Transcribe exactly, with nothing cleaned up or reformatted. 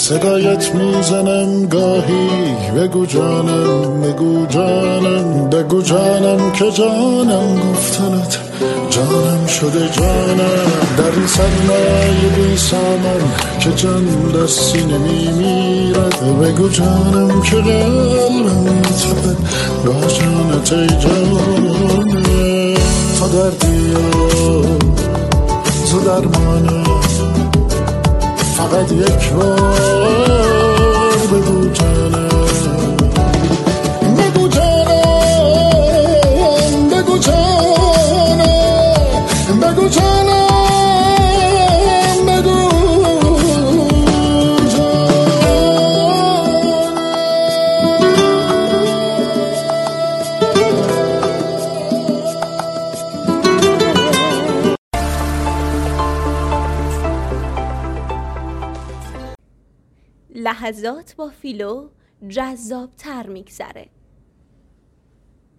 صدایت میزنم گاهی، بگو جانم بگو جانم بگو جانم که جانم گفتنت جانم شده جانم. در این سرمایه بی سامان که جان در سینه میمیرد، بگو جانم که قلبم میتپد با جانت ای جانم. تو دردی تو درمانم، فقط یک بار بگو جانم بگو جانم بگو جانم بگو جانم بگو لحظات با فیلو جذاب تر میگذره.